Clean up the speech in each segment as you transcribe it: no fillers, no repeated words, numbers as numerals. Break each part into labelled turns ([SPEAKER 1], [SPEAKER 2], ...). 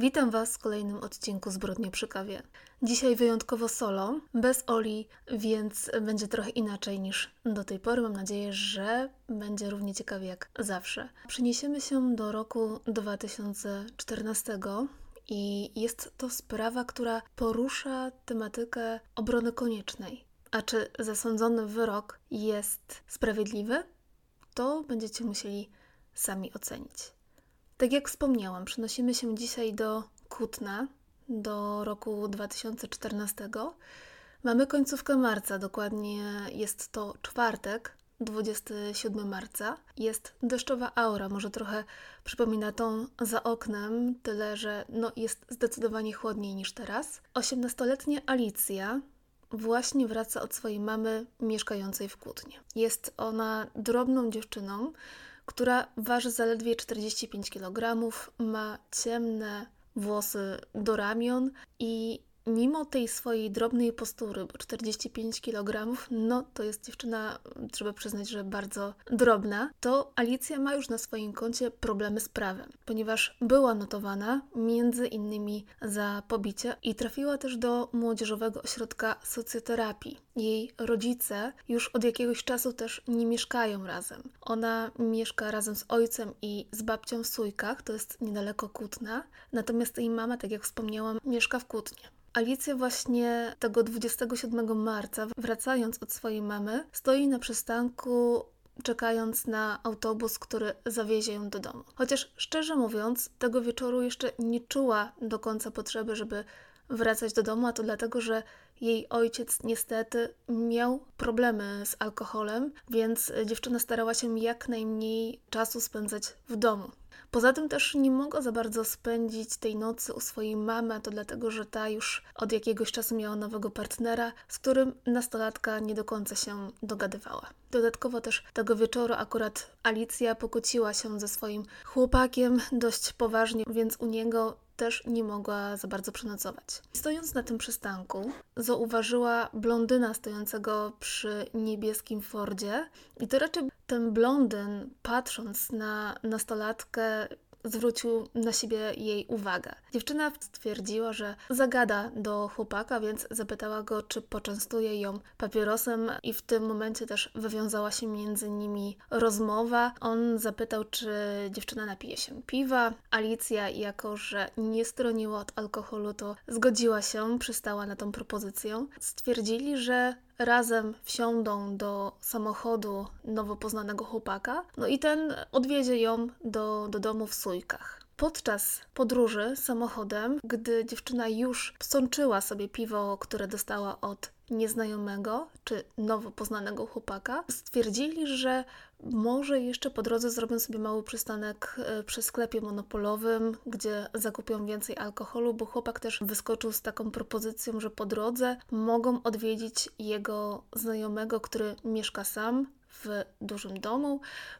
[SPEAKER 1] Witam Was w kolejnym odcinku Zbrodnie przy kawie. Dzisiaj wyjątkowo solo, bez Oli, więc będzie trochę inaczej niż do tej pory. Mam nadzieję, że będzie równie ciekawie jak zawsze. Przeniesiemy się do roku 2014 i jest to sprawa, która porusza tematykę obrony koniecznej. A czy zasądzony wyrok jest sprawiedliwy? To będziecie musieli sami ocenić. Tak jak wspomniałam, przenosimy się dzisiaj do Kutna, do roku 2014. Mamy końcówkę marca, dokładnie jest to czwartek, 27 marca. Jest deszczowa aura, może trochę przypomina tą za oknem, tyle że jest zdecydowanie chłodniej niż teraz. 18-letnia Alicja właśnie wraca od swojej mamy mieszkającej w Kutnie. Jest ona drobną dziewczyną, która waży zaledwie 45 kg, ma ciemne włosy do ramion i mimo tej swojej drobnej postury, bo 45 kg, to jest dziewczyna, trzeba przyznać, że bardzo drobna, to Alicja ma już na swoim koncie problemy z prawem, ponieważ była notowana między innymi za pobicie i trafiła też do młodzieżowego ośrodka socjoterapii. Jej rodzice już od jakiegoś czasu też nie mieszkają razem. Ona mieszka razem z ojcem i z babcią w Sójkach, to jest niedaleko Kutna, natomiast jej mama, tak jak wspomniałam, mieszka w Kutnie. Alicja właśnie tego 27 marca, wracając od swojej mamy, stoi na przystanku, czekając na autobus, który zawiezie ją do domu. Chociaż szczerze mówiąc, tego wieczoru jeszcze nie czuła do końca potrzeby, żeby wracać do domu, a to dlatego, że jej ojciec niestety miał problemy z alkoholem, więc dziewczyna starała się jak najmniej czasu spędzać w domu. Poza tym też nie mogła za bardzo spędzić tej nocy u swojej mamy, a to dlatego, że ta już od jakiegoś czasu miała nowego partnera, z którym nastolatka nie do końca się dogadywała. Dodatkowo też tego wieczoru akurat Alicja pokłóciła się ze swoim chłopakiem dość poważnie, więc u niego też nie mogła za bardzo przenocować. Stojąc na tym przystanku, zauważyła blondyna stojącego przy niebieskim Fordzie i to raczej ten blondyn, patrząc na nastolatkę, zwrócił na siebie jej uwagę. Dziewczyna stwierdziła, że zagada do chłopaka, więc zapytała go, czy poczęstuje ją papierosem i w tym momencie też wywiązała się między nimi rozmowa. On zapytał, czy dziewczyna napije się piwa. Alicja, jako że nie stroniła od alkoholu, to zgodziła się, przystała na tą propozycję. Stwierdzili, że razem wsiądą do samochodu nowo poznanego chłopaka, i ten odwiezie ją do domu w Sójkach. Podczas podróży samochodem, gdy dziewczyna już psączyła sobie piwo, które dostała od nieznajomego czy nowo poznanego chłopaka, stwierdzili, że może jeszcze po drodze zrobią sobie mały przystanek przy sklepie monopolowym, gdzie zakupią więcej alkoholu, bo chłopak też wyskoczył z taką propozycją, że po drodze mogą odwiedzić jego znajomego, który mieszka sam w dużym domu,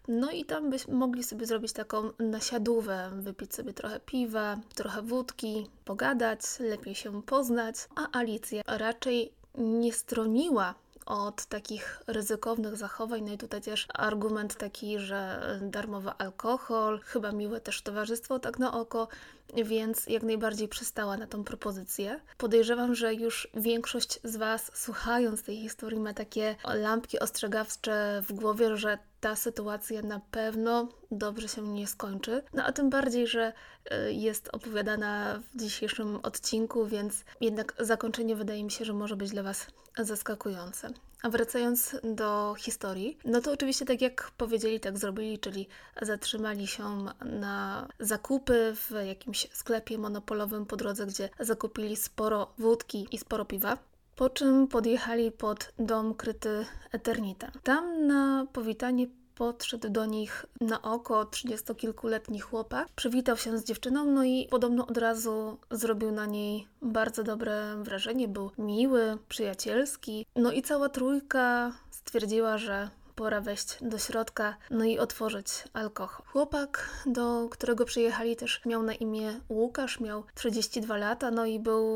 [SPEAKER 1] i tam mogli sobie zrobić taką nasiadówę, wypić sobie trochę piwa, trochę wódki, pogadać, lepiej się poznać, a Alicja raczej nie stroniła od takich ryzykownych zachowań. I tutaj też argument taki, że darmowy alkohol, chyba miłe też towarzystwo tak na oko, więc jak najbardziej przystała na tą propozycję. Podejrzewam, że już większość z Was, słuchając tej historii, ma takie lampki ostrzegawcze w głowie, że ta sytuacja na pewno dobrze się nie skończy. A tym bardziej, że jest opowiadana w dzisiejszym odcinku, więc jednak zakończenie wydaje mi się, że może być dla Was zaskakujące. A wracając do historii, to oczywiście tak jak powiedzieli, tak zrobili, czyli zatrzymali się na zakupy w jakimś sklepie monopolowym po drodze, gdzie zakupili sporo wódki i sporo piwa. Po czym podjechali pod dom kryty eternitem. Tam na powitanie podszedł do nich na oko 30-kilkuletni chłopak, przywitał się z dziewczyną, i podobno od razu zrobił na niej bardzo dobre wrażenie. Był miły, przyjacielski, i cała trójka stwierdziła, że pora wejść do środka, i otworzyć alkohol. Chłopak, do którego przyjechali, też miał na imię Łukasz, miał 32 lata, i był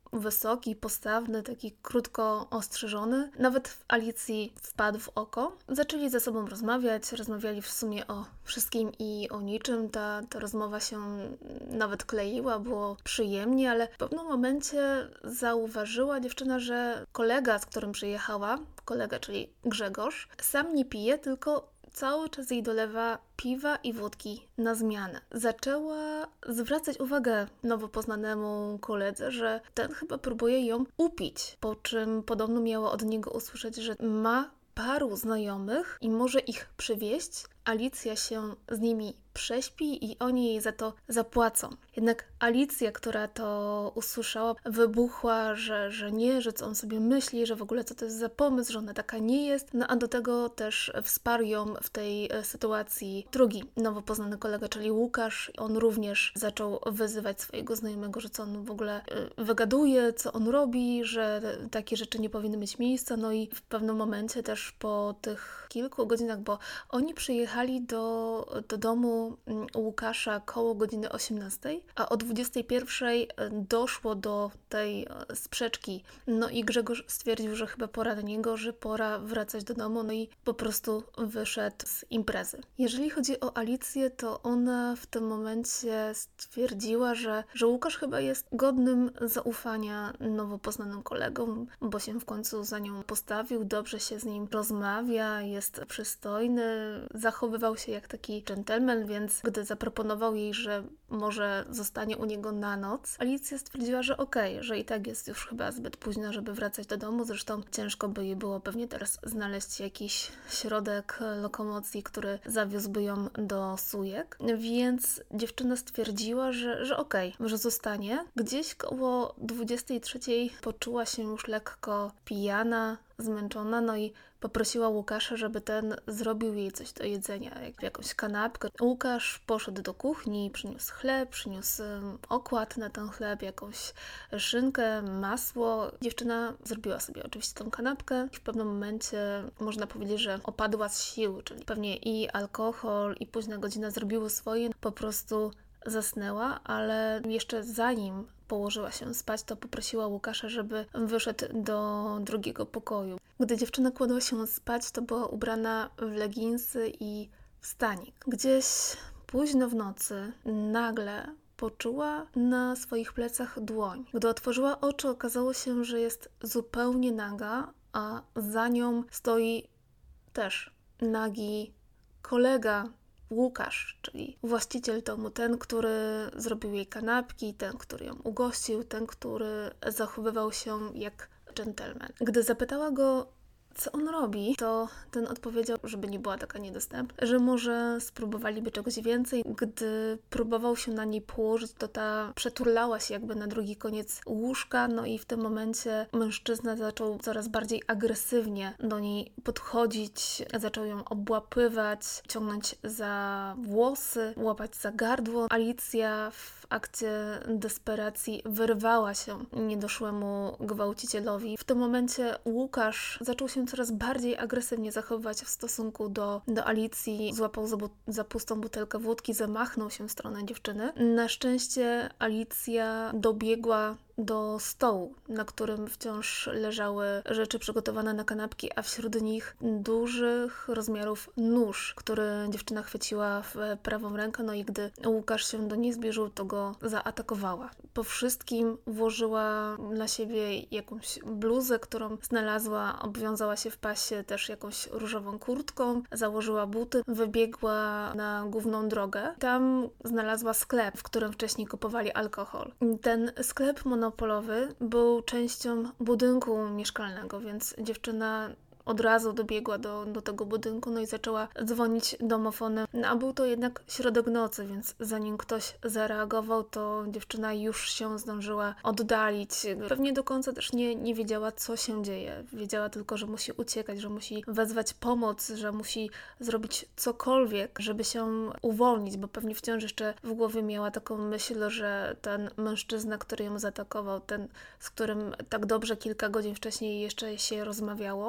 [SPEAKER 1] wysoki, postawny, taki krótko ostrzyżony. Nawet Alicji wpadł w oko. Zaczęli ze sobą rozmawiali w sumie o wszystkim i o niczym. Ta rozmowa się nawet kleiła, było przyjemnie, ale w pewnym momencie zauważyła dziewczyna, że kolega, z którym przyjechała, czyli Grzegorz, sam nie pije, tylko cały czas jej dolewa piwa i wódki na zmianę. Zaczęła zwracać uwagę nowo poznanemu koledze, że ten chyba próbuje ją upić, po czym podobno miała od niego usłyszeć, że ma paru znajomych i może ich przywieźć. Alicja się z nimi prześpi i oni jej za to zapłacą. Jednak Alicja, która to usłyszała, wybuchła, że nie, że co on sobie myśli, że w ogóle co to jest za pomysł, że ona taka nie jest. No a do tego też wsparł ją w tej sytuacji drugi nowo poznany kolega, czyli Łukasz. On również zaczął wyzywać swojego znajomego, że co on w ogóle wygaduje, co on robi, że takie rzeczy nie powinny mieć miejsca. No i w pewnym momencie też po tych kilku godzinach, bo oni przyjechali do domu Łukasza koło godziny 18, a o 21 doszło do tej sprzeczki. No i Grzegorz stwierdził, że chyba pora dla niego, że pora wracać do domu, no i po prostu wyszedł z imprezy. Jeżeli chodzi o Alicję, to ona w tym momencie stwierdziła, że Łukasz chyba jest godnym zaufania nowo poznanym kolegom, bo się w końcu za nią postawił, dobrze się z nim rozmawia, jest przystojny, zachowywał się jak taki dżentelmen, więc gdy zaproponował jej, że może zostanie u niego na noc, Alicja stwierdziła, że okej, że i tak jest już chyba zbyt późno, żeby wracać do domu, zresztą ciężko by jej było pewnie teraz znaleźć jakiś środek lokomocji, który zawiózłby ją do Sujek, więc dziewczyna stwierdziła, że okej, że zostanie. Gdzieś koło 23 poczuła się już lekko pijana, zmęczona, no i poprosiła Łukasza, żeby ten zrobił jej coś do jedzenia, jakąś kanapkę. Łukasz poszedł do kuchni, przyniósł chleb, przyniósł okład na ten chleb, jakąś szynkę, masło. Dziewczyna zrobiła sobie oczywiście tą kanapkę i w pewnym momencie można powiedzieć, że opadła z sił, czyli pewnie i alkohol, i późna godzina zrobiły swoje, po prostu zasnęła, ale jeszcze zanim położyła się spać, to poprosiła Łukasza, żeby wyszedł do drugiego pokoju. Gdy dziewczyna kładła się spać, to była ubrana w leginsy i w stanik. Gdzieś późno w nocy nagle poczuła na swoich plecach dłoń. Gdy otworzyła oczy, okazało się, że jest zupełnie naga, a za nią stoi też nagi kolega Łukasz, czyli właściciel domu, ten, który zrobił jej kanapki, ten, który ją ugościł, ten, który zachowywał się jak dżentelmen. Gdy zapytała go, co on robi, to ten odpowiedział, żeby nie była taka niedostępna, że może spróbowaliby czegoś więcej. Gdy próbował się na niej położyć, to ta przeturlała się jakby na drugi koniec łóżka, no i w tym momencie mężczyzna zaczął coraz bardziej agresywnie do niej podchodzić, zaczął ją obłapywać, ciągnąć za włosy, łapać za gardło. Alicja w akcie desperacji wyrwała się niedoszłemu gwałcicielowi. W tym momencie Łukasz zaczął się coraz bardziej agresywnie zachowywać w stosunku do Alicji. Złapał za pustą butelkę wódki, zamachnął się w stronę dziewczyny. Na szczęście Alicja dobiegła do stołu, na którym wciąż leżały rzeczy przygotowane na kanapki, a wśród nich dużych rozmiarów nóż, który dziewczyna chwyciła w prawą rękę, no i gdy Łukasz się do niej zbliżył, to go zaatakowała. Po wszystkim włożyła na siebie jakąś bluzę, którą znalazła, obwiązała się w pasie też jakąś różową kurtką, założyła buty, wybiegła na główną drogę. Tam znalazła sklep, w którym wcześniej kupowali alkohol. Ten sklep monopolowy był częścią budynku mieszkalnego, więc dziewczyna od razu dobiegła do tego budynku, no i zaczęła dzwonić domofonem. No, a był to jednak środek nocy, więc zanim ktoś zareagował, to dziewczyna już się zdążyła oddalić. Pewnie do końca też nie wiedziała, co się dzieje. Wiedziała tylko, że musi uciekać, że musi wezwać pomoc, że musi zrobić cokolwiek, żeby się uwolnić, bo pewnie wciąż jeszcze w głowie miała taką myśl, że ten mężczyzna, który ją zaatakował, ten, z którym tak dobrze kilka godzin wcześniej jeszcze się rozmawiało, to jest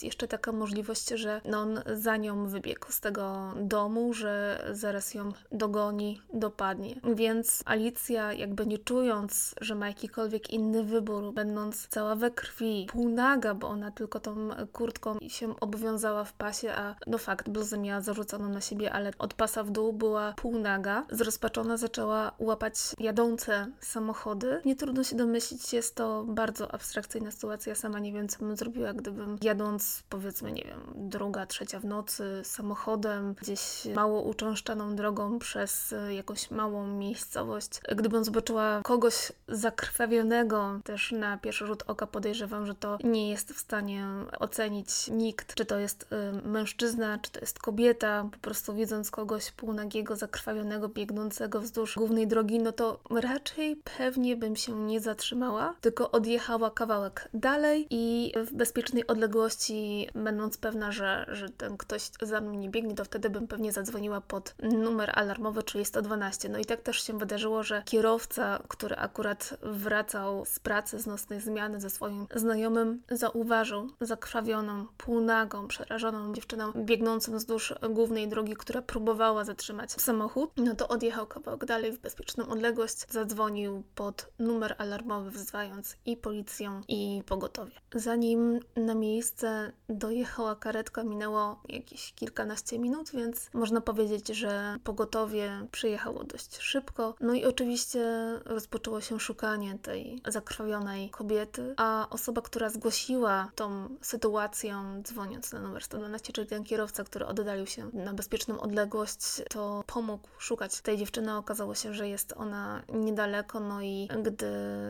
[SPEAKER 1] jeszcze taka możliwość, że on za nią wybiegł z tego domu, że zaraz ją dogoni, dopadnie. Więc Alicja, jakby nie czując, że ma jakikolwiek inny wybór, będąc cała we krwi, półnaga, bo ona tylko tą kurtką się obowiązała w pasie, a fakt, bluzę miała zarzuconą na siebie, ale od pasa w dół była półnaga. Zrozpaczona zaczęła łapać jadące samochody. Nie trudno się domyślić, jest to bardzo abstrakcyjna sytuacja. Sama nie wiem, co bym zrobiła, gdybym jadąc, powiedzmy, nie wiem, 2, 3 w nocy samochodem, gdzieś mało uczęszczaną drogą przez jakąś małą miejscowość. Gdybym zobaczyła kogoś zakrwawionego, też na pierwszy rzut oka podejrzewam, że to nie jest w stanie ocenić nikt, czy to jest mężczyzna, czy to jest kobieta. Po prostu widząc kogoś półnagiego, zakrwawionego, biegnącego wzdłuż głównej drogi, no to raczej pewnie bym się nie zatrzymała, tylko odjechała kawałek dalej i w bezpiecznej odległości, będąc pewna, że ten ktoś za mną nie biegnie, to wtedy bym pewnie zadzwoniła pod numer alarmowy, czyli 112. No i tak też się wydarzyło, że kierowca, który akurat wracał z pracy, z nocnej zmiany ze swoim znajomym, zauważył zakrwawioną, półnagą, przerażoną dziewczyną biegnącą wzdłuż głównej drogi, która próbowała zatrzymać samochód. No to odjechał kawałek dalej w bezpieczną odległość, zadzwonił pod numer alarmowy, wzywając i policję, i pogotowie. Zanim na miejsce dojechała karetka, minęło jakieś kilkanaście minut, więc można powiedzieć, że pogotowie przyjechało dość szybko. No i oczywiście rozpoczęło się szukanie tej zakrwawionej kobiety, a osoba, która zgłosiła tą sytuację, dzwoniąc na numer 112, czyli ten kierowca, który oddalił się na bezpieczną odległość, to pomógł szukać tej dziewczyny. Okazało się, że jest ona niedaleko, no i gdy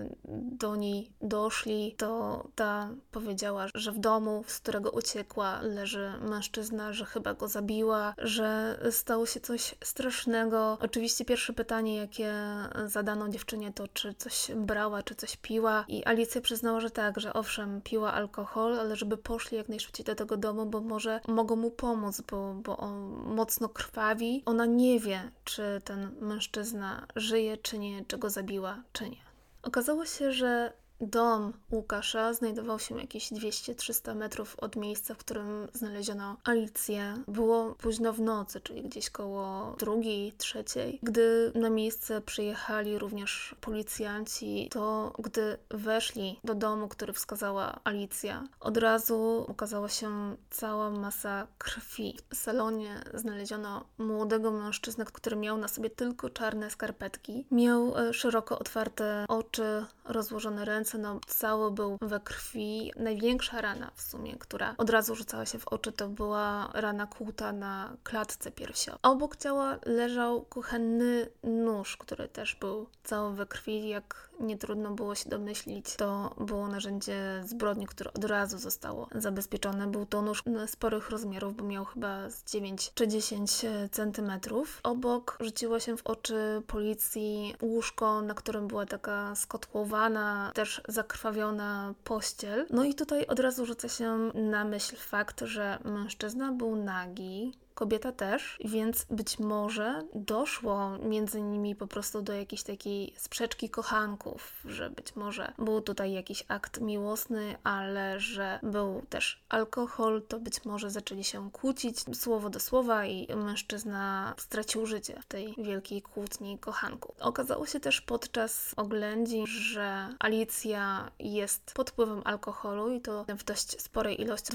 [SPEAKER 1] do niej doszli, to ta powiedziała, że w domu, z którego uciekła, leży mężczyzna, że chyba go zabiła, że stało się coś strasznego. Oczywiście pierwsze pytanie, jakie zadano dziewczynie, to czy coś brała, czy coś piła, i Alicja przyznała, że tak, że owszem, piła alkohol, ale żeby poszli jak najszybciej do tego domu, bo może mogą mu pomóc, bo on mocno krwawi. Ona nie wie, czy ten mężczyzna żyje, czy nie, czy go zabiła, czy nie. Okazało się, że dom Łukasza znajdował się jakieś 200-300 metrów od miejsca, w którym znaleziono Alicję. Było późno w nocy, czyli gdzieś koło 2:00, 3:00. Gdy na miejsce przyjechali również policjanci, to gdy weszli do domu, który wskazała Alicja, od razu ukazała się cała masa krwi. W salonie znaleziono młodego mężczyznę, który miał na sobie tylko czarne skarpetki. Miał szeroko otwarte oczy, rozłożone ręce, no cały był we krwi. Największa rana w sumie, która od razu rzucała się w oczy, to była rana kłuta na klatce piersiowej. Obok ciała leżał kuchenny nóż, który też był cały we krwi. Jak nie trudno było się domyślić, to było narzędzie zbrodni, które od razu zostało zabezpieczone. Był to nóż sporych rozmiarów, bo miał chyba z 9 czy 10 centymetrów. Obok rzuciło się w oczy policji łóżko, na którym była taka skotłowana, też zakrwawiona pościel. No i tutaj od razu rzuca się na myśl fakt, że mężczyzna był nagi, kobieta też, więc być może doszło między nimi po prostu do jakiejś takiej sprzeczki kochanków, że być może był tutaj jakiś akt miłosny, ale że był też alkohol, to być może zaczęli się kłócić słowo do słowa i mężczyzna stracił życie w tej wielkiej kłótni kochanków. Okazało się też podczas oględzin, że Alicja jest pod wpływem alkoholu i to w dość sporej ilości,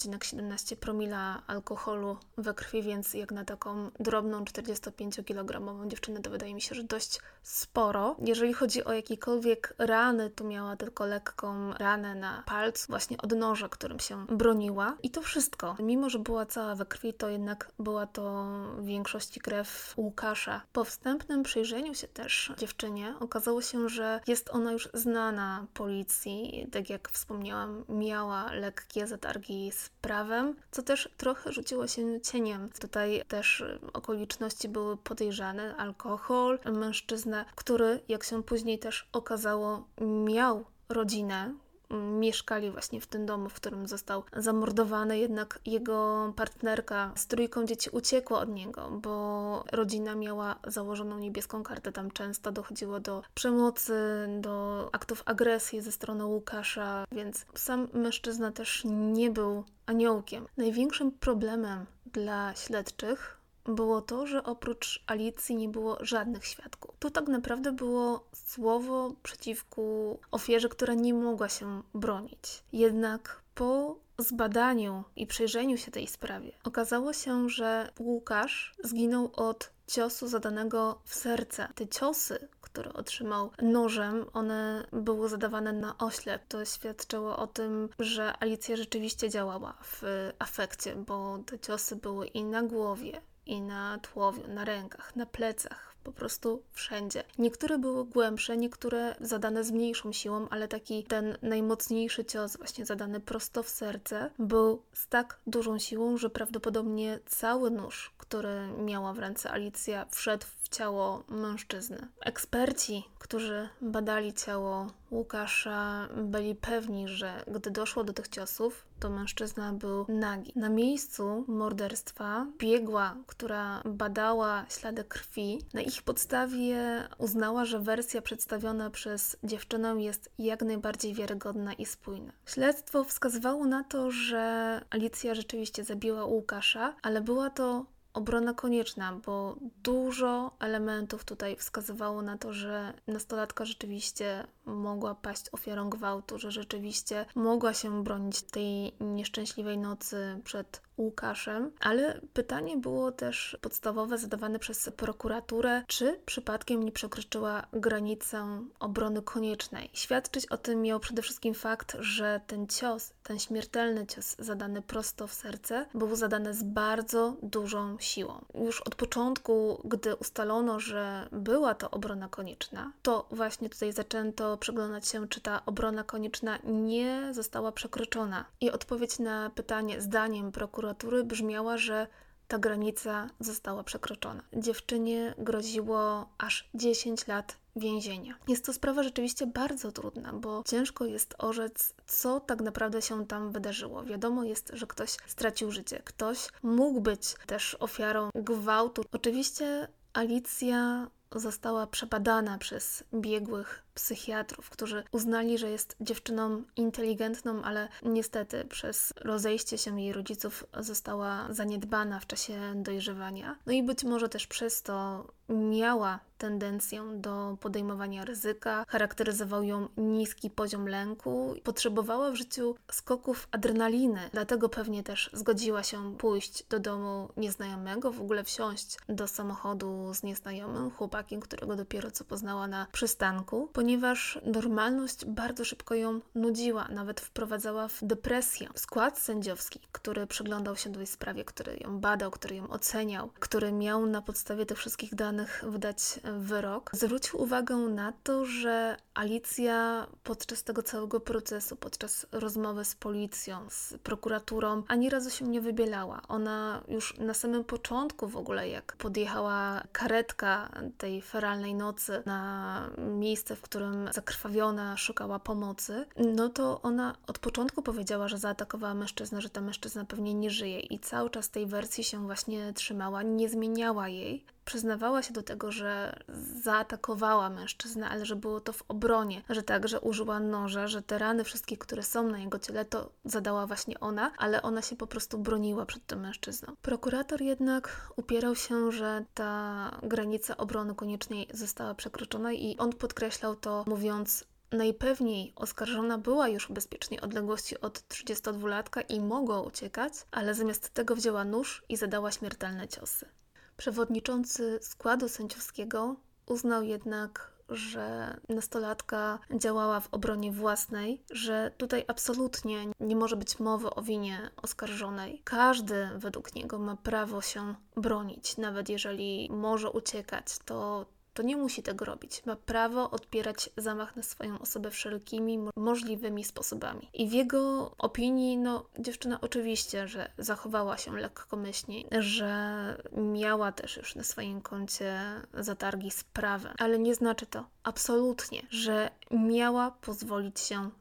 [SPEAKER 1] 2,17 promila alkoholu we krwi, więc jak na taką drobną 45-kilogramową dziewczynę to wydaje mi się, że dość sporo. Jeżeli chodzi o jakiekolwiek rany, to miała tylko lekką ranę na palcu, właśnie od noża, którym się broniła. I to wszystko. Mimo że była cała we krwi, to jednak była to w większości krew Łukasza. Po wstępnym przyjrzeniu się też dziewczynie okazało się, że jest ona już znana policji. Tak jak wspomniałam, miała lekkie zatargi z prawem, co też trochę rzuciło się cieniem. Tutaj też okoliczności były podejrzane. Alkohol, mężczyzna, który, jak się później też okazało, miał rodzinę, mieszkali właśnie w tym domu, w którym został zamordowany, jednak jego partnerka z 3 dzieci uciekła od niego, bo rodzina miała założoną niebieską kartę. Tam często dochodziło do przemocy, do aktów agresji ze strony Łukasza, więc sam mężczyzna też nie był aniołkiem. Największym problemem dla śledczych było to, że oprócz Alicji nie było żadnych świadków. To tak naprawdę było słowo przeciwko ofierze, która nie mogła się bronić. Jednak po zbadaniu i przyjrzeniu się tej sprawie okazało się, że Łukasz zginął od ciosu zadanego w serce. Te ciosy, które otrzymał nożem, one były zadawane na oślep. To świadczyło o tym, że Alicja rzeczywiście działała w afekcie, bo te ciosy były i na głowie, i na tułowiu, na rękach, na plecach, po prostu wszędzie. Niektóre były głębsze, niektóre zadane z mniejszą siłą, ale taki ten najmocniejszy cios, właśnie zadany prosto w serce, był z tak dużą siłą, że prawdopodobnie cały nóż, który miała w ręce Alicja, wszedł w ciało mężczyzny. Eksperci, którzy badali ciało Łukasza, byli pewni, że gdy doszło do tych ciosów, to mężczyzna był nagi. Na miejscu morderstwa biegła, która badała ślady krwi, na ich podstawie uznała, że wersja przedstawiona przez dziewczynę jest jak najbardziej wiarygodna i spójna. Śledztwo wskazywało na to, że Alicja rzeczywiście zabiła Łukasza, ale była to obrona konieczna, bo dużo elementów tutaj wskazywało na to, że nastolatka rzeczywiście mogła paść ofiarą gwałtu, że rzeczywiście mogła się bronić tej nieszczęśliwej nocy przed Łukaszem, ale pytanie było też podstawowe zadawane przez prokuraturę, czy przypadkiem nie przekroczyła granicę obrony koniecznej. Świadczyć o tym miał przede wszystkim fakt, że ten cios, ten śmiertelny cios zadany prosto w serce, był zadany z bardzo dużą siłą. Już od początku, gdy ustalono, że była to obrona konieczna, to właśnie tutaj zaczęto przyglądać się, czy ta obrona konieczna nie została przekroczona. I odpowiedź na pytanie zdaniem prokuratury brzmiała, że ta granica została przekroczona. Dziewczynie groziło aż 10 lat więzienia. Jest to sprawa rzeczywiście bardzo trudna, bo ciężko jest orzec, co tak naprawdę się tam wydarzyło. Wiadomo jest, że ktoś stracił życie, ktoś mógł być też ofiarą gwałtu. Oczywiście Alicja została przebadana przez biegłych psychiatrów, którzy uznali, że jest dziewczyną inteligentną, ale niestety przez rozejście się jej rodziców została zaniedbana w czasie dojrzewania. No i być może też przez to miała tendencję do podejmowania ryzyka, charakteryzował ją niski poziom lęku, potrzebowała w życiu skoków adrenaliny, dlatego pewnie też zgodziła się pójść do domu nieznajomego, w ogóle wsiąść do samochodu z nieznajomym chłopakiem, którego dopiero co poznała na przystanku, ponieważ normalność bardzo szybko ją nudziła, nawet wprowadzała w depresję. Skład sędziowski, który przyglądał się tej sprawie, który ją badał, który ją oceniał, który miał na podstawie tych wszystkich danych wydać wyrok, zwrócił uwagę na to, że Alicja podczas tego całego procesu, podczas rozmowy z policją, z prokuraturą, ani razu się nie wybielała. Ona już na samym początku w ogóle, jak podjechała karetka tej feralnej nocy na miejsce, w którym zakrwawiona szukała pomocy, no to ona od początku powiedziała, że zaatakowała mężczyznę, że ten mężczyzna pewnie nie żyje i cały czas tej wersji się właśnie trzymała, nie zmieniała jej. Przyznawała się do tego, że zaatakowała mężczyznę, ale że było to w obronie, że tak, że użyła noża, że te rany wszystkie, które są na jego ciele, to zadała właśnie ona, ale ona się po prostu broniła przed tym mężczyzną. Prokurator jednak upierał się, że ta granica obrony koniecznej została przekroczona i on podkreślał to, mówiąc: najpewniej oskarżona była już w bezpiecznej odległości od 32-latka i mogła uciekać, ale zamiast tego wzięła nóż i zadała śmiertelne ciosy. Przewodniczący składu sędziowskiego uznał jednak, że nastolatka działała w obronie własnej, że tutaj absolutnie nie może być mowy o winie oskarżonej. Każdy według niego ma prawo się bronić, nawet jeżeli może uciekać, to nie musi tego robić. Ma prawo odpierać zamach na swoją osobę wszelkimi możliwymi sposobami. I w jego opinii, dziewczyna oczywiście, że zachowała się lekkomyślnie, że miała też już na swoim koncie zatargi z prawem, ale nie znaczy to absolutnie, że miała pozwolić się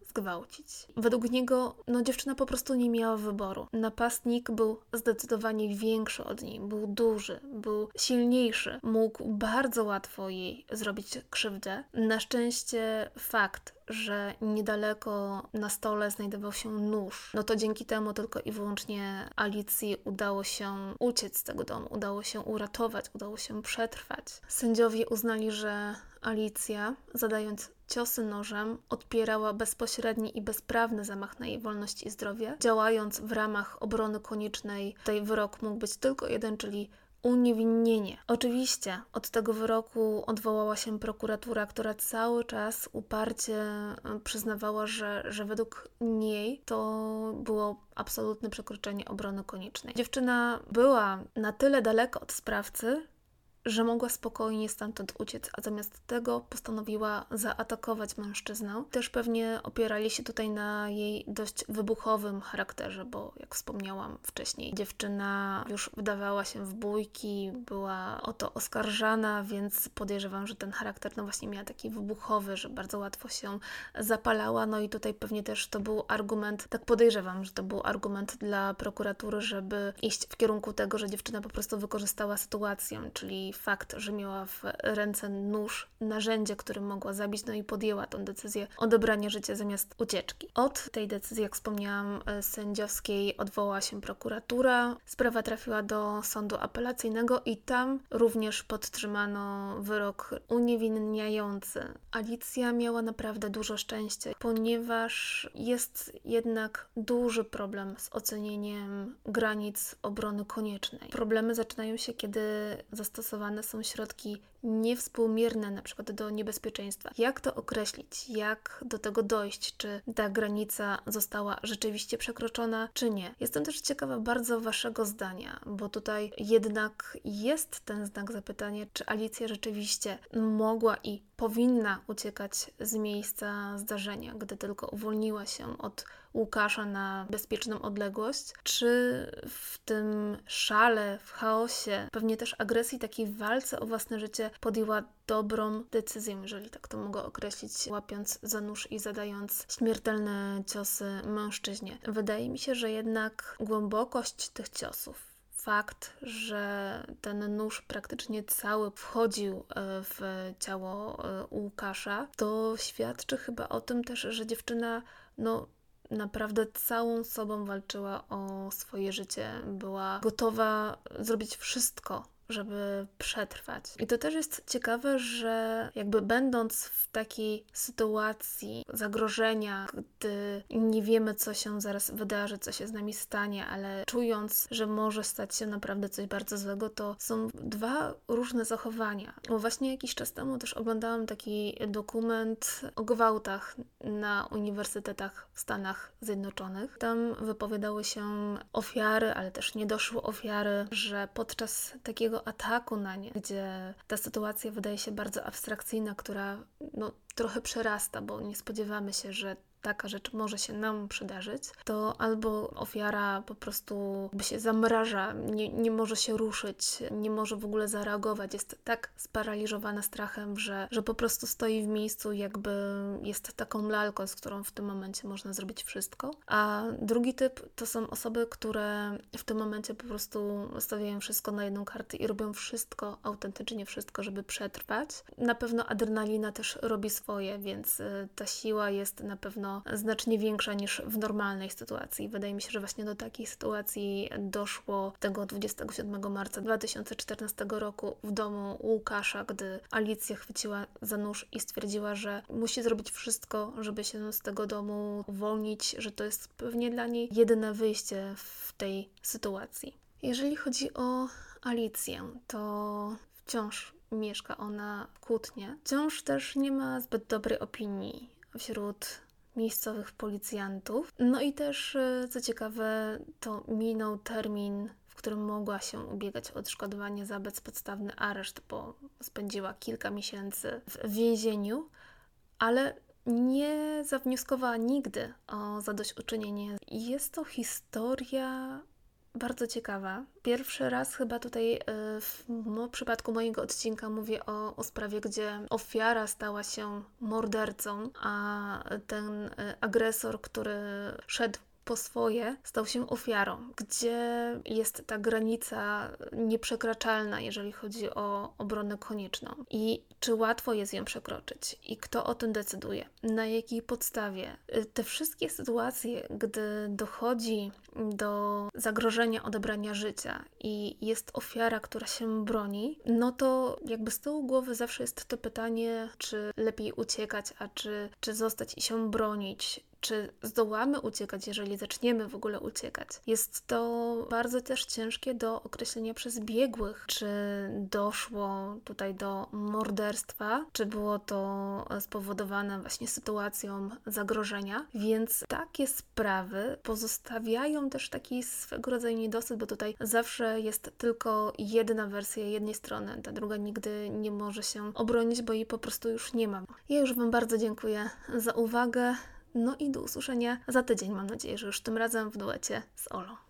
[SPEAKER 1] zgwałcić. Według niego dziewczyna po prostu nie miała wyboru. Napastnik był zdecydowanie większy od niej, był duży, był silniejszy, mógł bardzo łatwo jej zrobić krzywdę. Na szczęście fakt, że niedaleko na stole znajdował się nóż, to dzięki temu tylko i wyłącznie Alicji udało się uciec z tego domu, udało się uratować, udało się przetrwać. Sędziowie uznali, że Alicja, zadając ciosy nożem, odpierała bezpośredni i bezprawny zamach na jej wolność i zdrowie. Działając w ramach obrony koniecznej, tutaj wyrok mógł być tylko jeden, czyli uniewinnienie. Oczywiście od tego wyroku odwołała się prokuratura, która cały czas uparcie przyznawała, że według niej to było absolutne przekroczenie obrony koniecznej. Dziewczyna była na tyle daleko od sprawcy, że mogła spokojnie stamtąd uciec, a zamiast tego postanowiła zaatakować mężczyznę. Też pewnie opierali się tutaj na jej dość wybuchowym charakterze, bo jak wspomniałam wcześniej, dziewczyna już wdawała się w bójki, była o to oskarżana, więc podejrzewam, że ten charakter właśnie miała taki wybuchowy, że bardzo łatwo się zapalała. I tutaj pewnie też to był argument, tak podejrzewam, że to był argument dla prokuratury, żeby iść w kierunku tego, że dziewczyna po prostu wykorzystała sytuację, czyli fakt, że miała w ręce nóż, narzędzie, którym mogła zabić, i podjęła tę decyzję odebrania życia zamiast ucieczki. Od tej decyzji, jak wspomniałam, sędziowskiej odwołała się prokuratura. Sprawa trafiła do sądu apelacyjnego i tam również podtrzymano wyrok uniewinniający. Alicja miała naprawdę dużo szczęścia, ponieważ jest jednak duży problem z ocenieniem granic obrony koniecznej. Problemy zaczynają się, kiedy zastosowane są środki niewspółmierne na przykład do niebezpieczeństwa. Jak to określić? Jak do tego dojść? Czy ta granica została rzeczywiście przekroczona, czy nie? Jestem też ciekawa bardzo Waszego zdania, bo tutaj jednak jest ten znak zapytania, czy Alicja rzeczywiście mogła i powinna uciekać z miejsca zdarzenia, gdy tylko uwolniła się od Łukasza na bezpieczną odległość, czy w tym szale, w chaosie, pewnie też agresji, takiej walce o własne życie podjęła dobrą decyzję, jeżeli tak to mogę określić, łapiąc za nóż i zadając śmiertelne ciosy mężczyźnie. Wydaje mi się, że jednak głębokość tych ciosów, fakt, że ten nóż praktycznie cały wchodził w ciało Łukasza, to świadczy chyba o tym też, że dziewczyna naprawdę całą sobą walczyła o swoje życie, była gotowa zrobić wszystko, żeby przetrwać. I to też jest ciekawe, że jakby będąc w takiej sytuacji zagrożenia, gdy nie wiemy, co się zaraz wydarzy, co się z nami stanie, ale czując, że może stać się naprawdę coś bardzo złego, to są dwa różne zachowania. Bo właśnie jakiś czas temu też oglądałam taki dokument o gwałtach na uniwersytetach w Stanach Zjednoczonych. Tam wypowiadały się ofiary, ale też niedoszłe ofiary, że podczas takiego ataku na nie, gdzie ta sytuacja wydaje się bardzo abstrakcyjna, która trochę przerasta, bo nie spodziewamy się, że taka rzecz może się nam przydarzyć, to albo ofiara po prostu się zamraża, nie może się ruszyć, nie może w ogóle zareagować, jest tak sparaliżowana strachem, że po prostu stoi w miejscu, jakby jest taką lalką, z którą w tym momencie można zrobić wszystko. A drugi typ to są osoby, które w tym momencie po prostu stawiają wszystko na jedną kartę i robią wszystko, autentycznie wszystko, żeby przetrwać. Na pewno adrenalina też robi swoje, więc ta siła jest na pewno znacznie większa niż w normalnej sytuacji. Wydaje mi się, że właśnie do takiej sytuacji doszło tego 27 marca 2014 roku w domu Łukasza, gdy Alicja chwyciła za nóż i stwierdziła, że musi zrobić wszystko, żeby się z tego domu uwolnić, że to jest pewnie dla niej jedyne wyjście w tej sytuacji. Jeżeli chodzi o Alicję, to wciąż mieszka ona w Kutnie. Wciąż też nie ma zbyt dobrej opinii wśród miejscowych policjantów. I też, co ciekawe, to minął termin, w którym mogła się ubiegać o odszkodowanie za bezpodstawny areszt, bo spędziła kilka miesięcy w więzieniu, ale nie zawnioskowała nigdy o zadośćuczynienie. Jest to historia bardzo ciekawa. Pierwszy raz chyba tutaj w przypadku mojego odcinka mówię o sprawie, gdzie ofiara stała się mordercą, a ten agresor, który szedł po swoje, stał się ofiarą, gdzie jest ta granica nieprzekraczalna, jeżeli chodzi o obronę konieczną. I czy łatwo jest ją przekroczyć? I kto o tym decyduje? Na jakiej podstawie? Te wszystkie sytuacje, gdy dochodzi do zagrożenia odebrania życia i jest ofiara, która się broni, no to jakby z tyłu głowy zawsze jest to pytanie, czy lepiej uciekać, a czy zostać i się bronić. Czy zdołamy uciekać, jeżeli zaczniemy w ogóle uciekać? Jest to bardzo też ciężkie do określenia przez biegłych, czy doszło tutaj do morderstwa, czy było to spowodowane właśnie sytuacją zagrożenia, więc takie sprawy pozostawiają też taki swego rodzaju niedosyt, bo tutaj zawsze jest tylko jedna wersja jednej strony, ta druga nigdy nie może się obronić, bo jej po prostu już nie ma. Ja już Wam bardzo dziękuję za uwagę. No i do usłyszenia za tydzień, mam nadzieję, że już tym razem w duecie z Olą.